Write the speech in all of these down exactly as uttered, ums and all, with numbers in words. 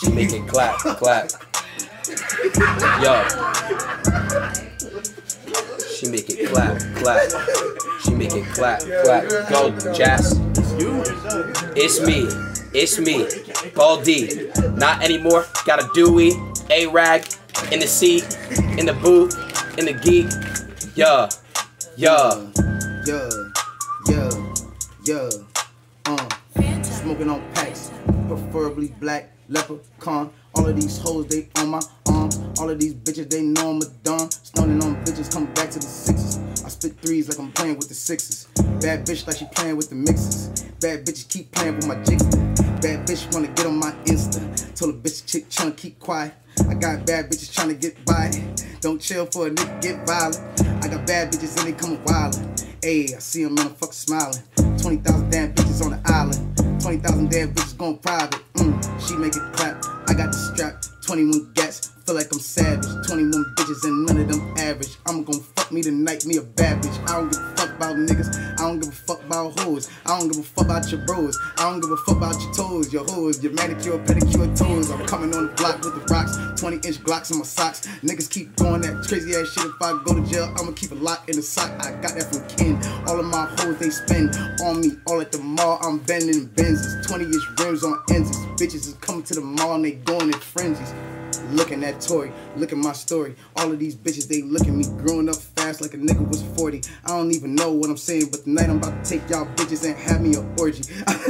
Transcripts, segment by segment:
She make it clap, clap. Yo. She make it clap, clap. She make it clap, clap. Go, Jazz. It's me. It's me. Paul D. Not anymore. Got a Dewey, A-Rag, in the seat, in the booth, in the geek. Yeah. Yeah. Yeah. Yeah. Yeah. Uh. Smoking on packs. Preferably black, leprechaun. All of these hoes, they on my arms. All of these bitches, they know I'm a don. Stoning on bitches, come back to the sixes. I spit threes like I'm playing with the sixes. Bad bitch like she playing with the mixes. Bad bitches keep playing with my jigs. Bad bitch wanna get on my Insta. Told a bitch chick tryna keep quiet. I got bad bitches tryna get by. Don't chill for a nigga get violent. I got bad bitches and they coming wildin'. Ayy, I see them motherfuckers smiling. twenty thousand damn bitches on the island. twenty thousand damn bitches going private. Mm, she make it clap. I got the strap. twenty-one gats. Feel like I'm savage. twenty-one bitches and none of them average. I'm gonna fuck me tonight, me a bad bitch. I don't give a fuck about niggas. I don't give a fuck about hoes. I don't give a fuck about your bros. I don't give a fuck about your toes, your hoes, your manicure, pedicure toes. I'm coming on the block with the rocks. twenty inch Glocks in my socks. Niggas keep doing that crazy ass shit. If I go to jail, I'ma keep a lock in the sock. I got that from Ken. All of my hoes, they spend on me. All at the mall, I'm bending in Benzes. twenty inch rims on Enzes. Bitches is coming to the mall and they going in frenzies. Looking at Tory, look at my story. All of these bitches, they look at me growing up fast like a nigga was forty. I don't even know what I'm saying, but tonight I'm about to take y'all bitches and have me an orgy.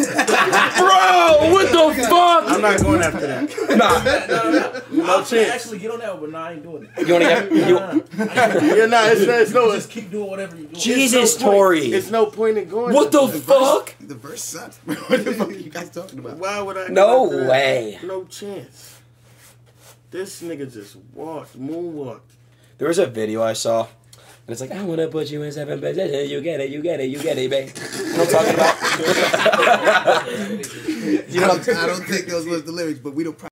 Bro, what the fuck? I'm not going after that. Nah. no, no, no. no chance. Actually, get on that, but nah, I ain't doing it. You wanna get... You, yeah, nah, it's, it's no... Just keep doing whatever you're doing. Jesus, no Tory. It's no point in going. What the, the fuck? Verse, the verse sucks. What the fuck are you guys talking about? Why would I? No go after way. That? No chance. This nigga just walked, moonwalked. There was a video I saw, and it's like, I wanna put you in seven positions. You get it, you get it, you get it, babe. You know what I'm talking about? I don't, I don't think those was the lyrics, but we don't.